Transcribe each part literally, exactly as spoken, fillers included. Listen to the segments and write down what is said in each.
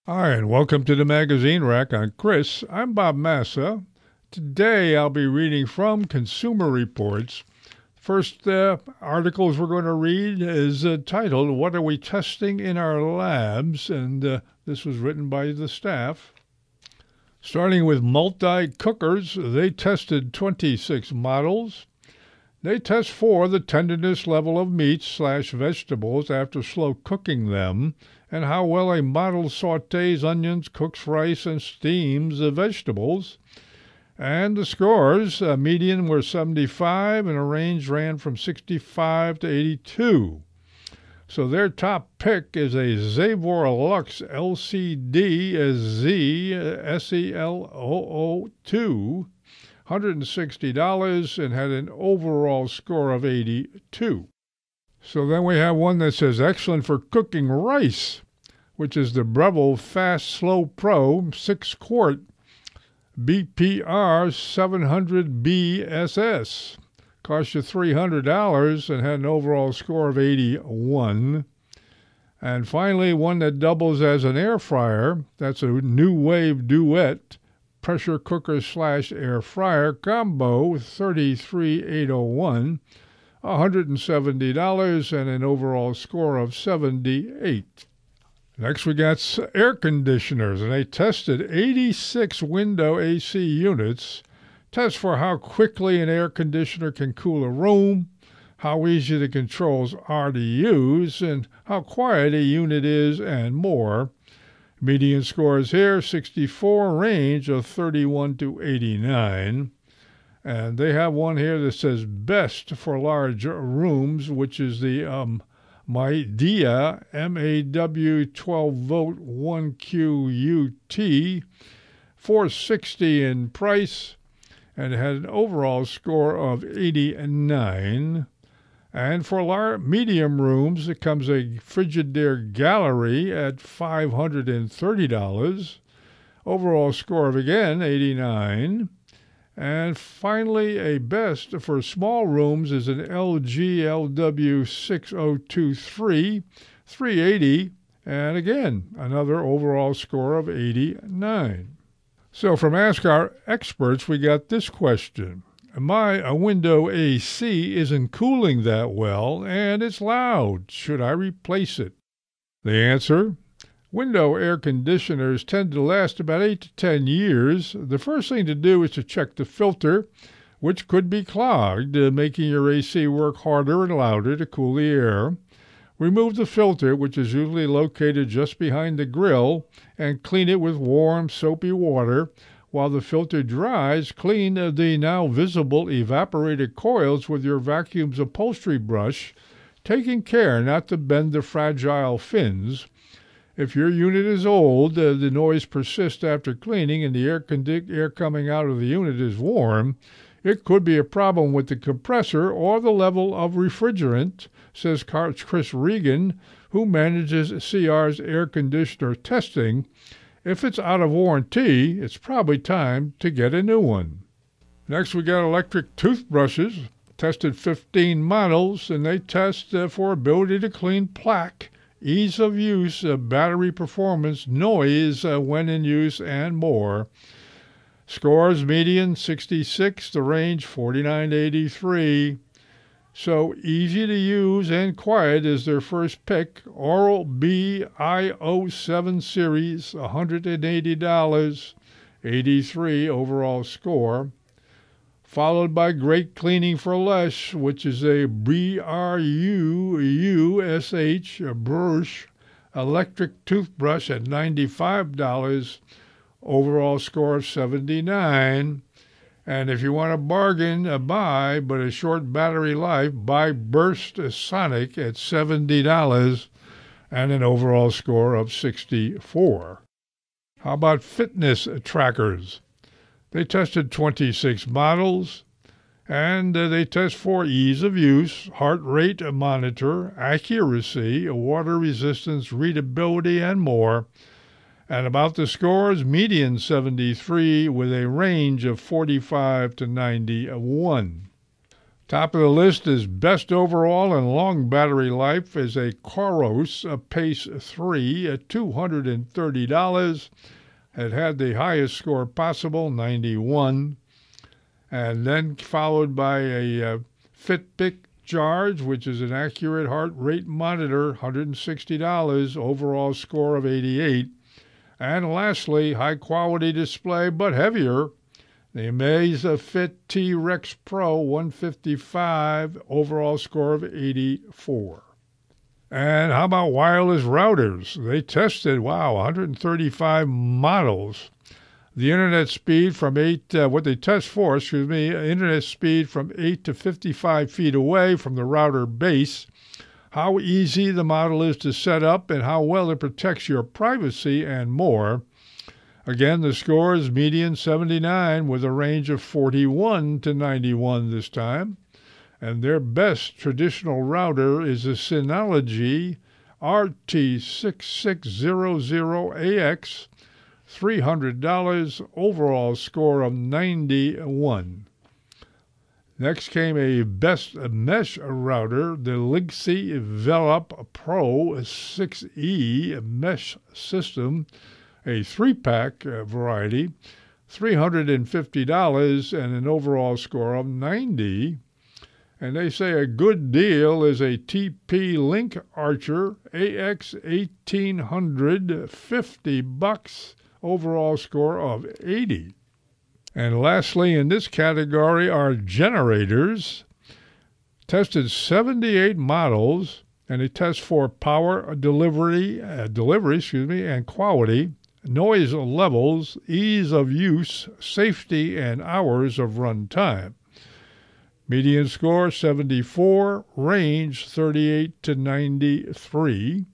Hi, and welcome to the Magazine Rack. I'm Chris. I'm Bob Massa. Today I'll be reading from Consumer Reports. First uh, articles we're going to read is uh, titled, What Are We Testing in Our Labs? And uh, this was written by the staff. Starting with multi-cookers, they tested twenty-six models. They test for the tenderness level of meats slash vegetables after slow cooking them, and how well a model sautés onions, cooks rice, and steams the vegetables. And the scores, a median were seventy-five, and a range ran from sixty-five to eighty-two. So their top pick is a Zavor Lux L C D Z S E L zero zero two, one hundred sixty dollars, and had an overall score of eighty-two. So then we have one that says excellent for cooking rice, which is the Breville Fast Slow Pro six quart B P R seven hundred B S S. Cost you three hundred dollars and had an overall score of eighty-one. And finally, one that doubles as an air fryer. That's a New Wave Duet pressure cooker slash air fryer combo, thirty-three thousand eight hundred one, one hundred seventy dollars, and an overall score of seventy-eight. Next, we got air conditioners, and they tested eighty-six window A C units. Test for how quickly an air conditioner can cool a room, how easy the controls are to use, and how quiet a unit is, and more. Median scores here, sixty-four, range of thirty-one to eighty-nine. And they have one here that says best for large rooms, which is the um, Midea M A W twelve volt one Q U T, four hundred sixty dollars in price, and had an overall score of eighty-nine. And for large, medium rooms, it comes a Frigidaire Gallery at five hundred thirty dollars. Overall score of, again, eighty-nine. And finally, a best for small rooms is an L G L W six oh two three, three hundred eighty dollars, and again, another overall score of eighty-nine. So from Ask Our Experts, we got this question. My window A C isn't cooling that well, and it's loud. Should I replace it? The answer? Window air conditioners tend to last about eight to ten years. The first thing to do is to check the filter, which could be clogged, uh, making your A C work harder and louder to cool the air. Remove the filter, which is usually located just behind the grill, and clean it with warm, soapy water. While the filter dries, clean the now visible evaporated coils with your vacuum's upholstery brush, taking care not to bend the fragile fins. If your unit is old, uh, the noise persists after cleaning, and the air, condi- air coming out of the unit is warm, it could be a problem with the compressor or the level of refrigerant, says Chris Regan, who manages C R's air conditioner testing. If it's out of warranty, it's probably time to get a new one. Next, we got electric toothbrushes. Tested fifteen models, and they test uh, for ability to clean plaque, ease of use, uh, battery performance, noise uh, when in use, and more. Scores median sixty-six, the range forty-nine to eighty-three. So easy to use and quiet is their first pick. Oral-B I O seven series, one hundred eighty dollars, eighty-three overall score. Followed by Great Cleaning for Less, which is a B R U U S H Brush electric toothbrush at ninety-five dollars, overall score of seventy-nine. And if you want a bargain, a buy, but a short battery life, buy Burst Sonic at seventy dollars and an overall score of sixty-four. How about fitness trackers? They tested twenty-six models, and uh, they test for ease of use, heart rate monitor, accuracy, water resistance, readability, and more. And about the scores, median seventy-three with a range of forty-five to ninety-one. Top of the list is best overall and long battery life is a Coros a Pace three at two hundred thirty dollars. It had the highest score possible, ninety-one. And then followed by a uh, Fitbit Charge, which is an accurate heart rate monitor, one hundred sixty dollars, overall score of eighty-eight. And lastly, high-quality display but heavier, the Amazfit T-Rex Pro one fifty-five, overall score of eighty-four. And how about wireless routers? They tested, wow, one hundred thirty-five models. The internet speed from eight, uh, what they test for, excuse me, internet speed from eight to fifty-five feet away from the router base, how easy the model is to set up and how well it protects your privacy and more. Again, the score is median seventy-nine with a range of forty-one to ninety-one this time. And their best traditional router is the Synology R T six six hundred A X, three hundred dollars, overall score of ninety-one. Next came a best mesh router, the Linksys Velop Pro six E mesh system, a three-pack variety, three hundred fifty dollars, and an overall score of ninety. And they say a good deal is a T P-Link Archer A X eighteen hundred, fifty bucks, overall score of eighty. And lastly, in this category are generators. Tested seventy-eight models, and they test for power delivery, uh, delivery, excuse me, and quality, noise levels, ease of use, safety, and hours of runtime. Median score seventy-four, range thirty-eight to ninety-three.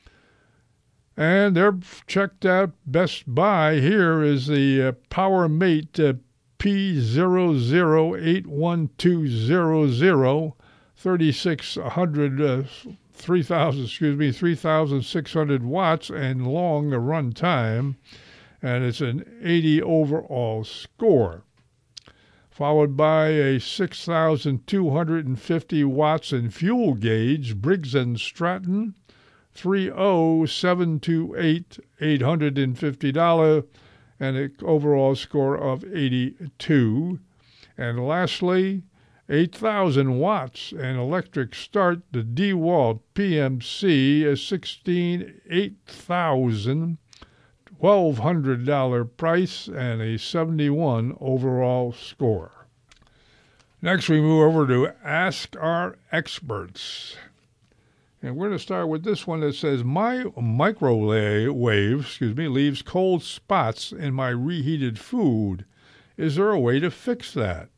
And they're checked out. Best buy here is the uh, PowerMate uh, P zero zero eight one two zero zero, thirty-six hundred, uh, three thousand, excuse me, three thousand six hundred watts and long run time, and it's an eighty overall score. Followed by a six thousand two hundred fifty watts and fuel gauge Briggs and Stratton three oh seven two eight, eight hundred fifty dollars, and an overall score of eighty-two. And lastly, eight thousand watts and electric start, the DeWalt P M C sixteen eight thousand, twelve hundred dollars price, and a seventy-one overall score. Next, we move over to Ask Our Experts. And we're going to start with this one that says, my microwave, excuse me, leaves cold spots in my reheated food. Is there a way to fix that?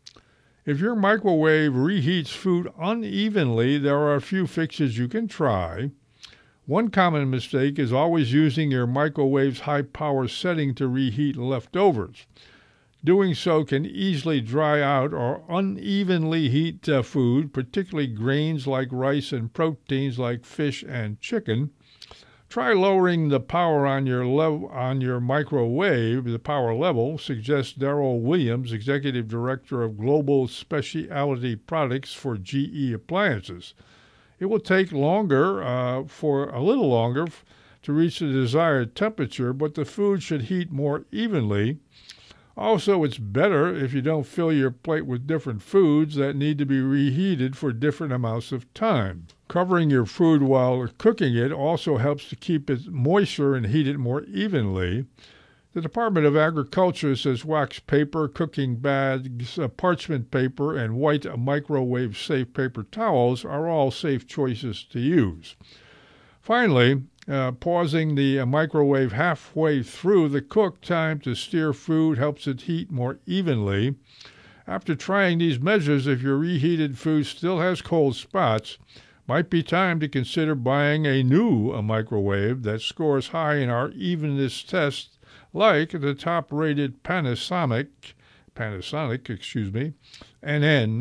If your microwave reheats food unevenly, there are a few fixes you can try. One common mistake is always using your microwave's high power setting to reheat leftovers. Doing so can easily dry out or unevenly heat uh, food, particularly grains like rice and proteins like fish and chicken. Try lowering the power on your lev- on your microwave, the power level, suggests Darrell Williams, Executive Director of Global Specialty Products for G E Appliances. It will take longer, uh, for a little longer, f- to reach the desired temperature, but the food should heat more evenly. Also, it's better if you don't fill your plate with different foods that need to be reheated for different amounts of time. Covering your food while cooking it also helps to keep it moisture and heat it more evenly. The Department of Agriculture says wax paper, cooking bags, uh, parchment paper, and white microwave-safe paper towels are all safe choices to use. Finally, Uh, pausing the uh, microwave halfway through the cook time to steer food helps it heat more evenly. After trying these measures, if your reheated food still has cold spots, might be time to consider buying a new uh, microwave that scores high in our evenness test, like the top-rated Panasonic, Panasonic, excuse me, N N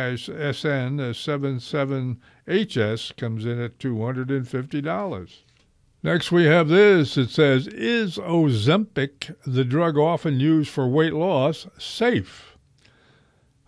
S N seventy-seven H S comes in at two hundred fifty dollars. Next, we have this. It says, is Ozempic, the drug often used for weight loss, safe?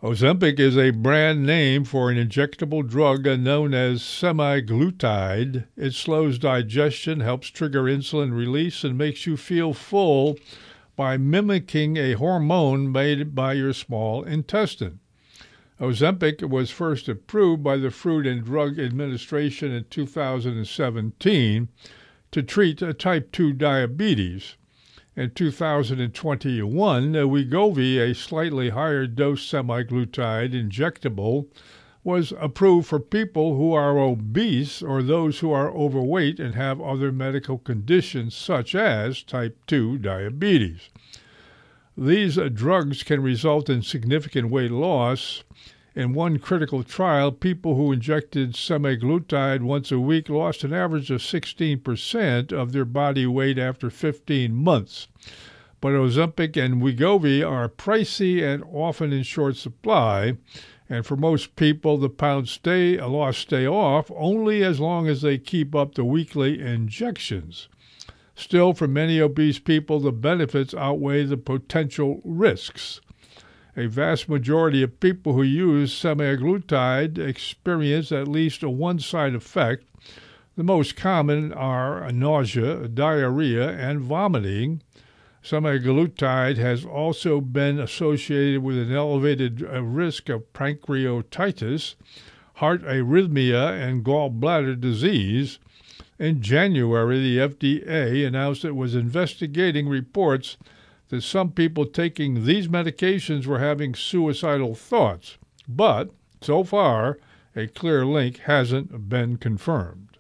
Ozempic is a brand name for an injectable drug known as semaglutide. It slows digestion, helps trigger insulin release, and makes you feel full by mimicking a hormone made by your small intestine. Ozempic was first approved by the Food and Drug Administration in two thousand seventeen to treat type two diabetes. In two thousand twenty-one, Wegovy, a slightly higher dose semaglutide injectable, was approved for people who are obese or those who are overweight and have other medical conditions such as type two diabetes. These drugs can result in significant weight loss. In one critical trial, people who injected semaglutide once a week lost an average of sixteen percent of their body weight after fifteen months. But Ozempic and Wegovy are pricey and often in short supply, and for most people, the pounds stay, lost stay off only as long as they keep up the weekly injections. Still, for many obese people, the benefits outweigh the potential risks. A vast majority of people who use semaglutide experience at least a one side effect. The most common are nausea, diarrhea, and vomiting. Semaglutide has also been associated with an elevated risk of pancreatitis, heart arrhythmia, and gallbladder disease. In January, the F D A announced it was investigating reports that some people taking these medications were having suicidal thoughts, but so far, a clear link hasn't been confirmed.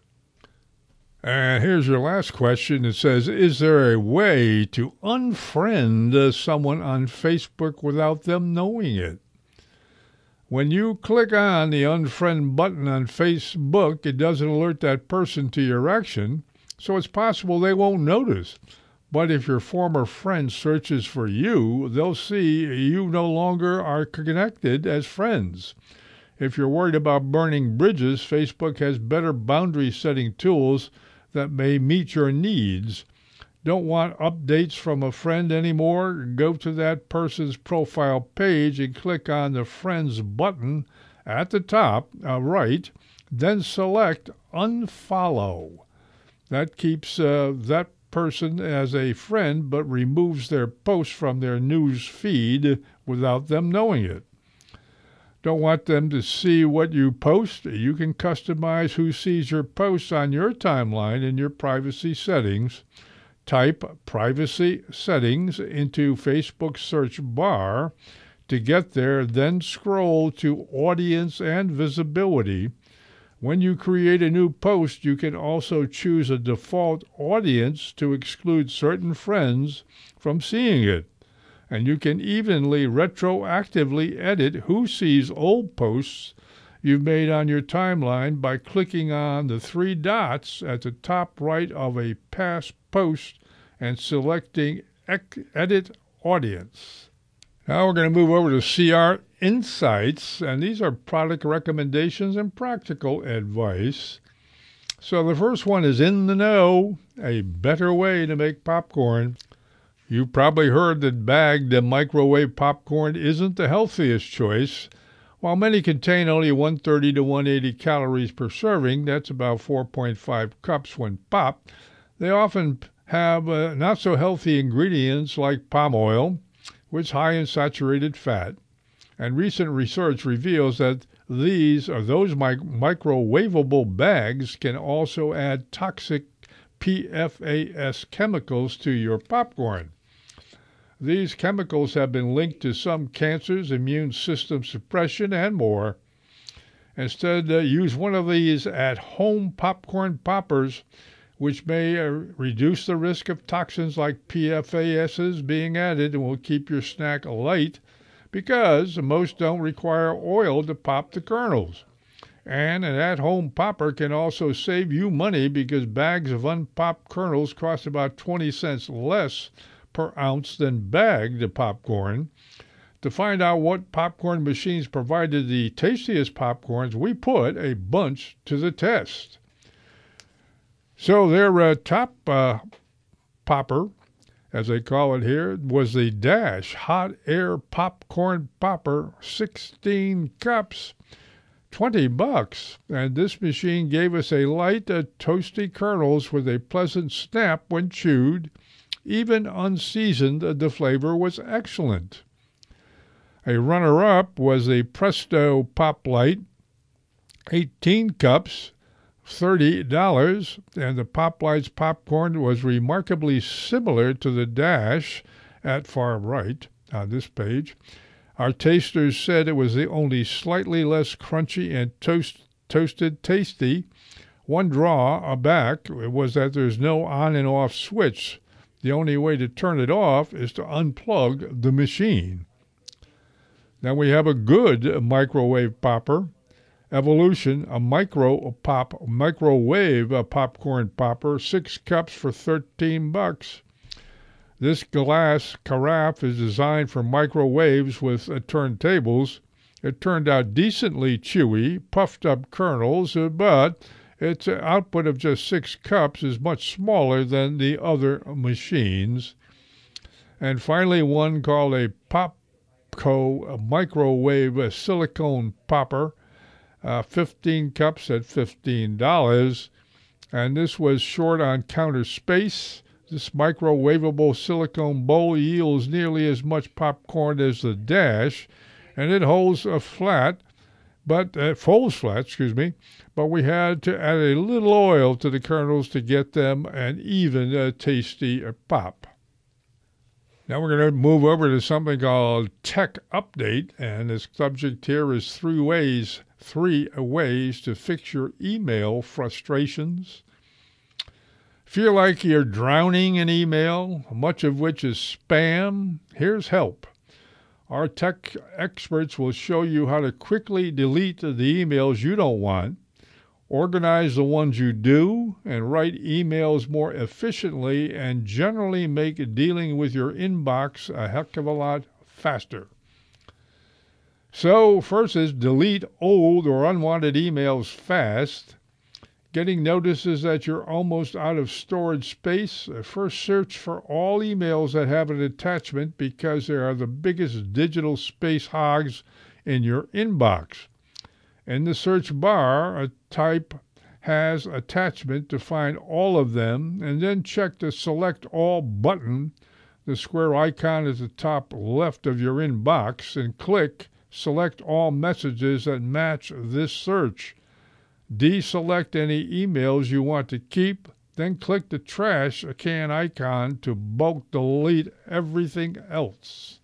And here's your last question. It says, is there a way to unfriend someone on Facebook without them knowing it? When you click on the unfriend button on Facebook, it doesn't alert that person to your action, so it's possible they won't notice. But if your former friend searches for you, they'll see you no longer are connected as friends. If you're worried about burning bridges, Facebook has better boundary-setting tools that may meet your needs. Don't want updates from a friend anymore? Go to that person's profile page and click on the Friends button at the top uh, right, then select Unfollow. That keeps uh, that person as a friend but removes their posts from their news feed without them knowing it. Don't want them to see what you post? You can customize who sees your posts on your timeline in your privacy settings. Type Privacy Settings into Facebook's search bar. To get there, then scroll to Audience and Visibility. When you create a new post, you can also choose a default audience to exclude certain friends from seeing it. And you can evenly retroactively edit who sees old posts you've made on your timeline by clicking on the three dots at the top right of a past post and selecting Edit Audience. Now we're going to move over to C R Insights, and these are product recommendations and practical advice. So the first one is In the Know, a better way to make popcorn. You probably heard that bagged microwave popcorn isn't the healthiest choice. While many contain only one thirty to one eighty calories per serving, that's about four point five cups when popped, they often have uh, not so healthy ingredients like palm oil, which is high in saturated fat. And recent research reveals that these or those mic- microwavable bags can also add toxic P F A S chemicals to your popcorn. These chemicals have been linked to some cancers, immune system suppression, and more. Instead, uh, use one of these at-home popcorn poppers, which may uh, reduce the risk of toxins like P F A Ss being added and will keep your snack light because most don't require oil to pop the kernels. And an at-home popper can also save you money because bags of unpopped kernels cost about twenty cents less per ounce than bagged popcorn. To find out what popcorn machines provided the tastiest popcorns, we put a bunch to the test. So their uh, top uh, popper as they call it here, was the Dash Hot Air Popcorn Popper, sixteen cups, twenty bucks. And this machine gave us a light, uh, toasty kernels with a pleasant snap when chewed. Even unseasoned, uh, the flavor was excellent. A runner-up was the Presto Pop Light, eighteen cups, thirty dollars, and the Pop Light's popcorn was remarkably similar to the Dash at far right on this page. Our tasters said it was the only slightly less crunchy and toast, toasted tasty. One drawback was that there's no on and off switch. The only way to turn it off is to unplug the machine. Now we have a good microwave popper. Evolution, a micro pop microwave a popcorn popper, six cups for thirteen bucks. This glass carafe is designed for microwaves with uh, turntables. It turned out decently chewy, puffed up kernels, uh, but its output of just six cups is much smaller than the other machines. And finally, one called a Popco microwave silicone popper, uh, fifteen cups at fifteen dollars. And this was short on counter space. This microwavable silicone bowl yields nearly as much popcorn as the Dash, and it holds a flat, but uh, folds flat, excuse me, but we had to add a little oil to the kernels to get them an even uh, tasty uh, pop. Now we're going to move over to something called Tech Update, and the subject here is three ways, three ways to fix your email frustrations. Feel like you're drowning in email, much of which is spam? Here's help. Our tech experts will show you how to quickly delete the emails you don't want, organize the ones you do, and write emails more efficiently and generally make dealing with your inbox a heck of a lot faster. So, first is delete old or unwanted emails fast. Getting notices that you're almost out of storage space? First, search for all emails that have an attachment because they are the biggest digital space hogs in your inbox. In the search bar, a type has attachment to find all of them, and then check the Select All button, the square icon at the top left of your inbox, and click Select All messages that match this search. Deselect any emails you want to keep, then click the trash can icon to bulk delete everything else.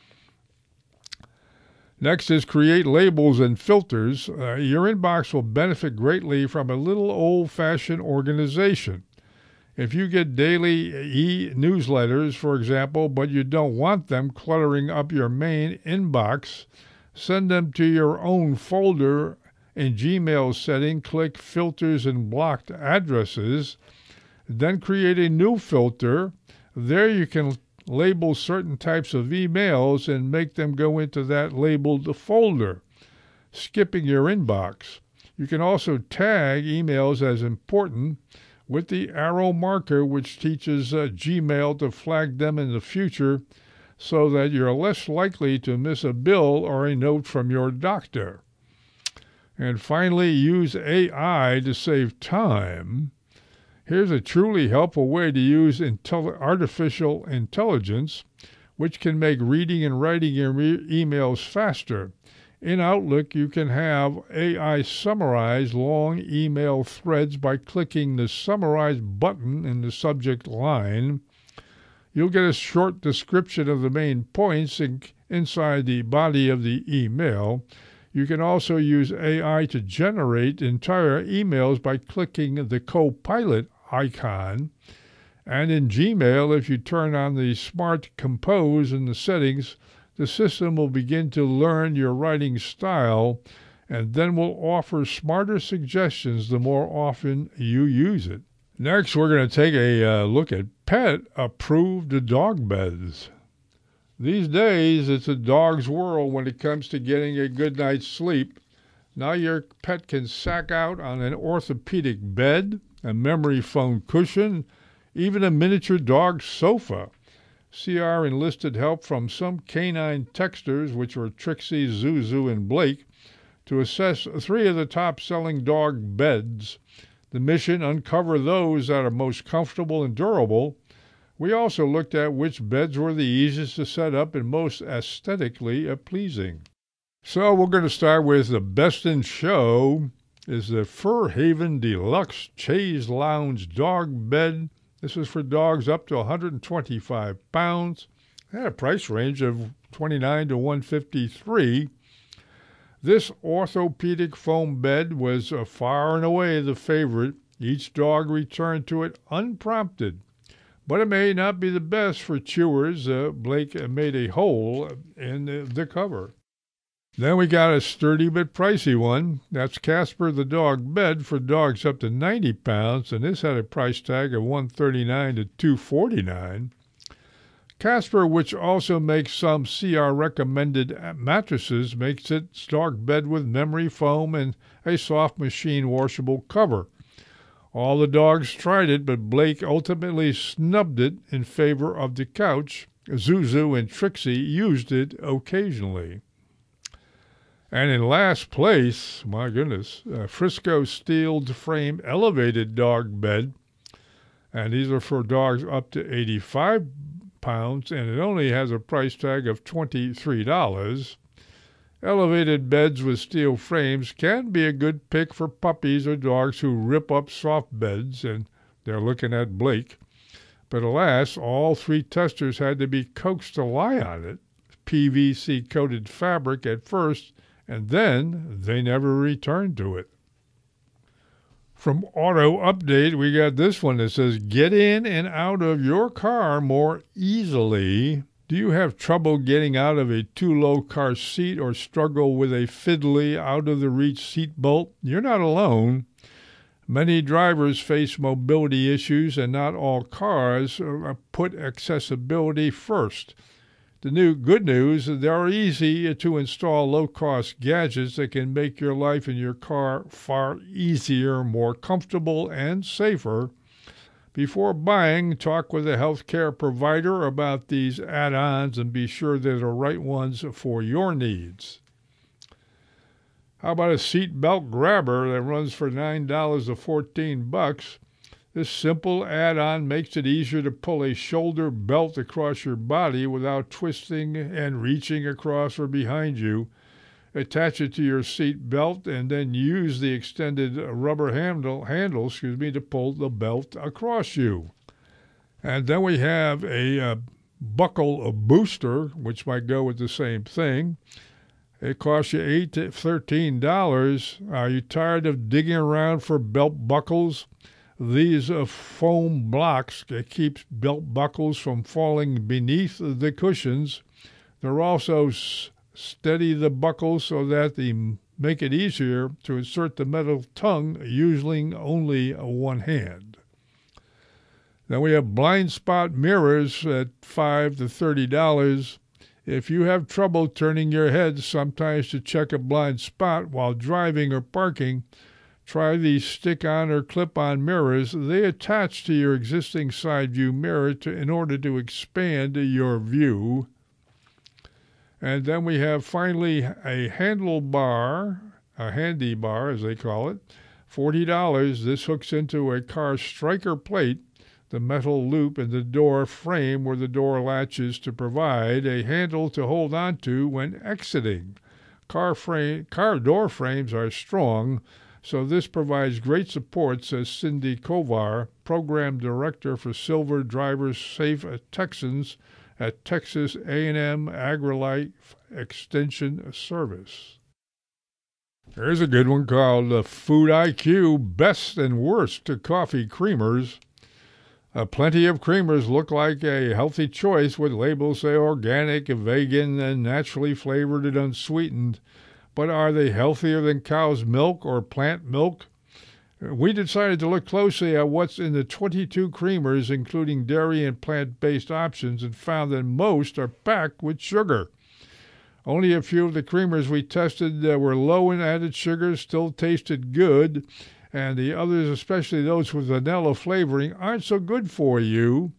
Next is create labels and filters. Uh, your inbox will benefit greatly from a little old-fashioned organization. If you get daily e-newsletters, for example, but you don't want them cluttering up your main inbox, send them to your own folder. In Gmail setting, click Filters and Blocked Addresses. Then create a new filter. There you can label certain types of emails and make them go into that labeled folder, skipping your inbox. You can also tag emails as important with the arrow marker, which teaches uh, Gmail to flag them in the future so that you're less likely to miss a bill or a note from your doctor. And finally, use A I to save time. Here's a truly helpful way to use intel- artificial intelligence, which can make reading and writing your e- emails faster. In Outlook, you can have A I summarize long email threads by clicking the Summarize button in the subject line. You'll get a short description of the main points in- inside the body of the email. You can also use A I to generate entire emails by clicking the Copilot icon. And in Gmail, if you turn on the Smart Compose in the settings, the system will begin to learn your writing style and then will offer smarter suggestions the more often you use it. Next, we're going to take a uh, look at pet-approved dog beds. These days, it's a dog's world when it comes to getting a good night's sleep. Now your pet can sack out on an orthopedic bed, a memory foam cushion, even a miniature dog sofa. C R enlisted help from some canine texters, which were Trixie, Zuzu, and Blake, to assess three of the top-selling dog beds. The mission: uncover those that are most comfortable and durable. We also looked at which beds were the easiest to set up and most aesthetically pleasing. So we're going to start with the best in show is the Fur Haven Deluxe Chaise Lounge Dog Bed. This is for dogs up to one hundred twenty-five pounds. It had a price range of twenty-nine to one hundred fifty-three. This orthopedic foam bed was uh, far and away the favorite. Each dog returned to it unprompted. But it may not be the best for chewers. Uh, Blake made a hole in the, the cover. Then we got a sturdy but pricey one. That's Casper the Dog Bed for dogs up to ninety pounds, and this had a price tag of one hundred thirty-nine to two hundred forty-nine. Casper, which also makes some C R recommended mattresses, makes its dog bed with memory foam and a soft machine washable cover. All the dogs tried it, but Blake ultimately snubbed it in favor of the couch. Zuzu and Trixie used it occasionally. And in last place, my goodness, a Frisco steel frame elevated dog bed. And these are for dogs up to eighty-five pounds, and it only has a price tag of twenty-three dollars. Elevated beds with steel frames can be a good pick for puppies or dogs who rip up soft beds, and they're looking at Blake. But alas, all three testers had to be coaxed to lie on it, P V C-coated fabric at first, and then they never returned to it. From Auto Update, we got this one that says, get in and out of your car more easily. Do you have trouble getting out of a too-low car seat or struggle with a fiddly, out-of-the-reach seat belt? You're not alone. Many drivers face mobility issues, and not all cars put accessibility first. The new good news is there are easy to install low-cost gadgets that can make your life in your car far easier, more comfortable, and safer. Before buying, talk with a healthcare provider about these add-ons and be sure they're the right ones for your needs. How about a seat belt grabber that runs for nine dollars to fourteen bucks? This simple add-on makes it easier to pull a shoulder belt across your body without twisting and reaching across or behind you. Attach it to your seat belt and then use the extended rubber handle, handle excuse me, to pull the belt across you. And then we have a uh, buckle a booster, which might go with the same thing. It costs you eight to thirteen dollars. Are you tired of digging around for belt buckles? These uh, foam blocks that keep belt buckles from falling beneath the cushions. They're also s- steady the buckles so that they make it easier to insert the metal tongue, using only one hand. Then we have blind spot mirrors at five to thirty dollars. If you have trouble turning your head sometimes to check a blind spot while driving or parking, try these stick-on or clip-on mirrors. They attach to your existing side view mirror to, in order to expand your view. And then we have finally a handlebar, a handy bar as they call it, forty dollars. This hooks into a car striker plate, the metal loop in the door frame where the door latches, to provide a handle to hold onto when exiting. Car frame, car door frames are strong, so this provides great support, says Cindy Kovar, Program Director for Silver Drivers Safe Texans at Texas A and M AgriLife Extension Service. Here's a good one called uh, Food I Q Best and Worst to Coffee Creamers. Uh, plenty of creamers look like a healthy choice with labels say organic, vegan, and naturally flavored and unsweetened. But are they healthier than cow's milk or plant milk? We decided to look closely at what's in the twenty-two creamers, including dairy and plant-based options, and found that most are packed with sugar. Only a few of the creamers we tested uh, were low in added sugar, still tasted good, and the others, especially those with vanilla flavoring, aren't so good for you.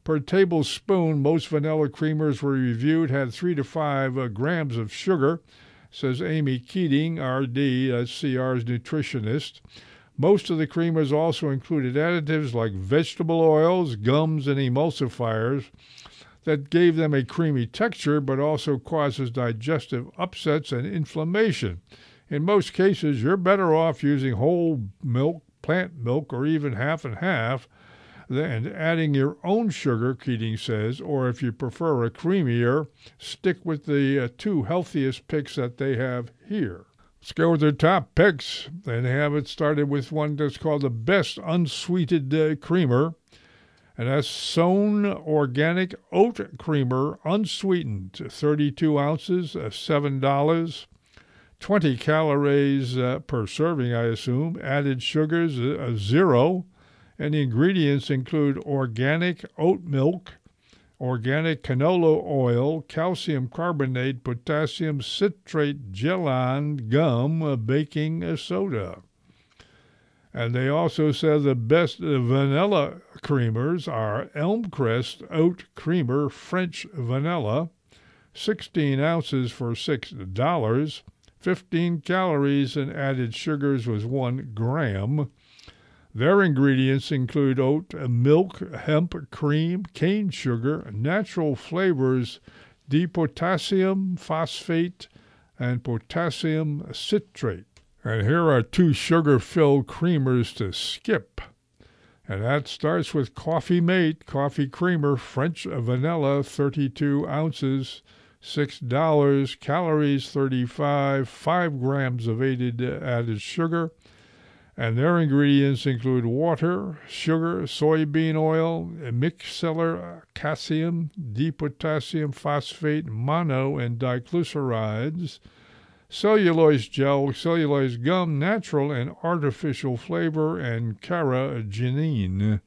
Per tablespoon, most vanilla creamers were reviewed had three to five uh, grams of sugar, says Amy Keating, R D, that's C R's nutritionist. Most of the creamers also included additives like vegetable oils, gums, and emulsifiers that gave them a creamy texture but also causes digestive upsets and inflammation. In most cases, you're better off using whole milk, plant milk, or even half and half than adding your own sugar, Keating says, or if you prefer a creamier, stick with the uh, two healthiest picks that they have here. Let's go with their top picks. They have it started with one that's called the Best Unsweetened uh, Creamer, and that's Sown Organic Oat Creamer, unsweetened, thirty-two ounces, uh, seven dollars. twenty calories uh, per serving, I assume. Added sugars, uh, zero. And the ingredients include organic oat milk, organic canola oil, calcium carbonate, potassium citrate, gellan, gum, uh, baking soda. And they also said the best vanilla creamers are Elmcrest Oat Creamer French Vanilla, sixteen ounces for six dollars. fifteen calories and added sugars was one gram. Their ingredients include oat milk, hemp cream, cane sugar, natural flavors, dipotassium phosphate, and potassium citrate. And here are two sugar-filled creamers to skip. And that starts with Coffee Mate Coffee Creamer French Vanilla, thirty-two ounces, six dollars, calories thirty-five, five grams of added, added sugar. And their ingredients include water, sugar, soybean oil, micellar calcium, dipotassium phosphate, mono and diglycerides, cellulose gel, cellulose gum, natural and artificial flavor, and carrageenan.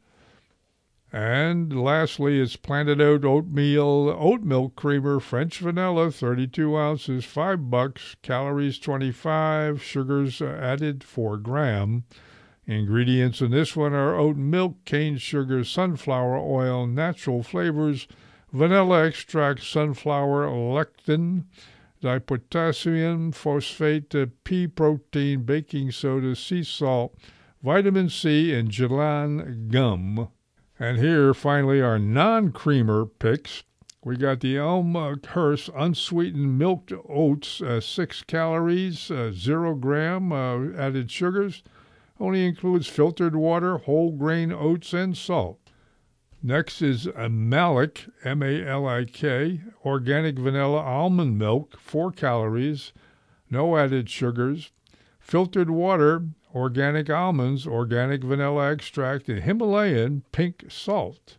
And lastly, it's Planted Oat Oatmeal Oat Milk Creamer French Vanilla, thirty-two ounces, five bucks, calories twenty-five, sugars added four gram. Ingredients in this one are oat milk, cane sugar, sunflower oil, natural flavors, vanilla extract, sunflower lectin, dipotassium phosphate, pea protein, baking soda, sea salt, vitamin C, and gellan gum. And here, finally, our non-creamer picks. We got the Elmhurst unsweetened milked oats, uh, six calories, uh, zero gram uh, added sugars. Only includes filtered water, whole grain oats, and salt. Next is a Malik, M A L I K, organic vanilla almond milk, four calories, no added sugars. Filtered water, organic almonds, organic vanilla extract, and Himalayan pink salt.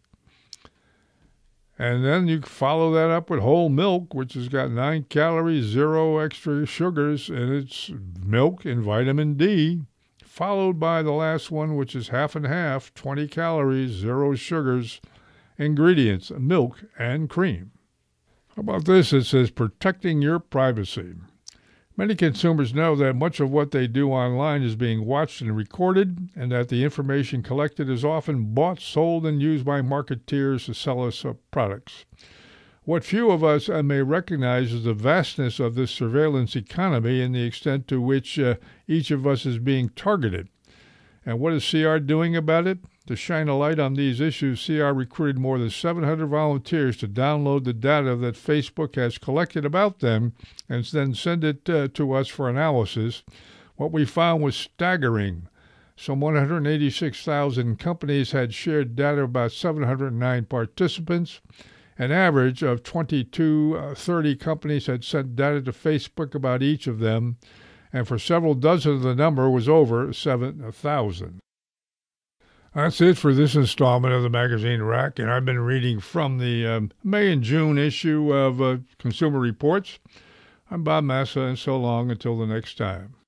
And then you follow that up with whole milk, which has got nine calories, zero extra sugars, and it's milk and vitamin D, followed by the last one, which is half and half, twenty calories, zero sugars, ingredients, milk and cream. How about this? It says protecting your privacy. Many consumers know that much of what they do online is being watched and recorded, and that the information collected is often bought, sold, and used by marketeers to sell us uh, products. What few of us uh, may recognize is the vastness of this surveillance economy and the extent to which uh, each of us is being targeted. And what is C R doing about it? To shine a light on these issues, C R recruited more than seven hundred volunteers to download the data that Facebook has collected about them and then send it uh, to us for analysis. What we found was staggering. Some one hundred eighty-six thousand companies had shared data about seven hundred nine participants. An average of twenty-two, uh, thirty companies had sent data to Facebook about each of them, and for several dozen the number was over seven thousand. That's it for this installment of the Magazine Rack, and I've been reading from the um, May and June issue of uh, Consumer Reports. I'm Bob Massa, and so long until the next time.